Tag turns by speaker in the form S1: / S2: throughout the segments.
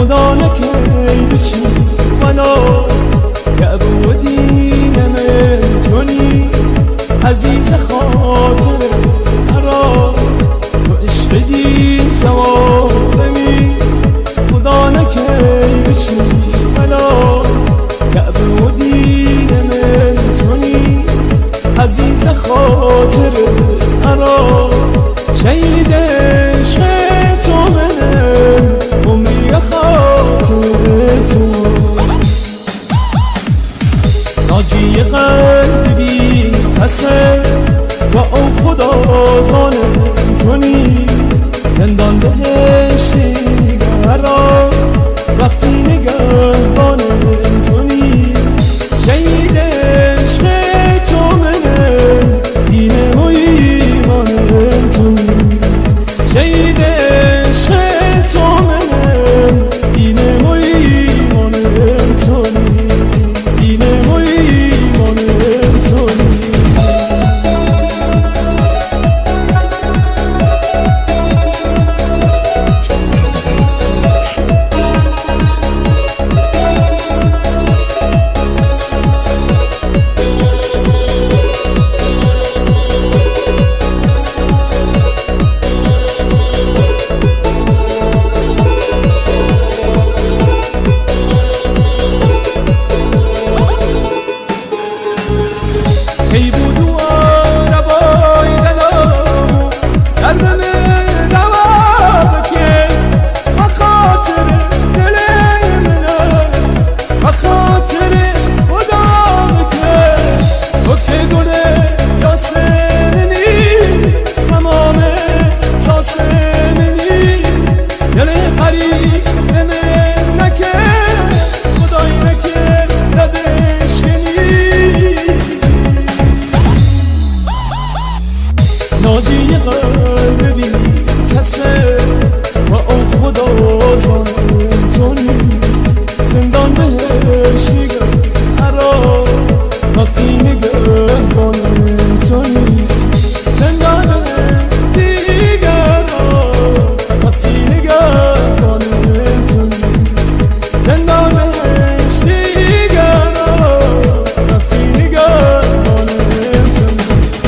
S1: خدا نکی بچی ولا کعبه و دینم تونی عزیز خاطر هرا تو عشق دین زوارمی خدا نکی بچی ولا کعبه و دینم تونی عزیز خاطر هرا شهید عشق تو منم عمری خاطر تو ناجی قلبی حسن و او خدا زانم کنی زندان بهشت نگهرا وقتی نگهبانم کنی شهید عشق تو منم دینم و ایمانم کنی شهید عشق تو منم دینم و ایمانم کنی دینم و ایمانم کنی ای بودو ربای دلامو دردم روا بکن و خاطر دل منم و خاطر خدا بکن تو که گل یاسمنی زمان ساسمنی دل قریب به من نکن خدای نکن لبش کنی ناجی قلبی کسه و او خدا زانم تونی زندان بهش نگهرا وقتی نگهبانم تونی زندان دیگرا وقتی نگهبانم تونی زندان بهش دیگرا وقتی نگهبانم تونی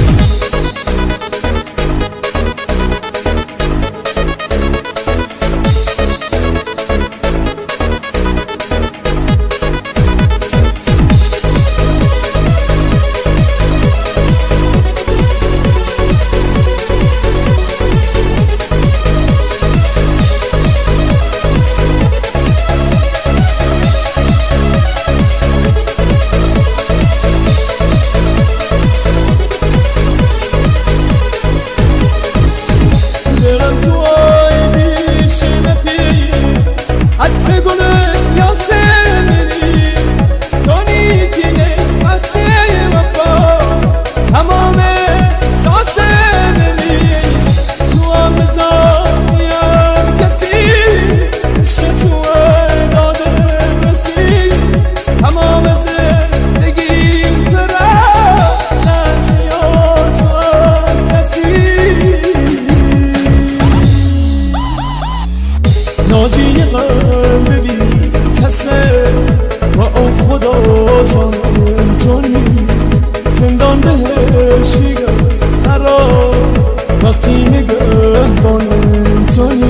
S1: ناجی قلبی کسه و او خدا زانم تونی زندان بهش نگهرا وقتی نگهبانم تونی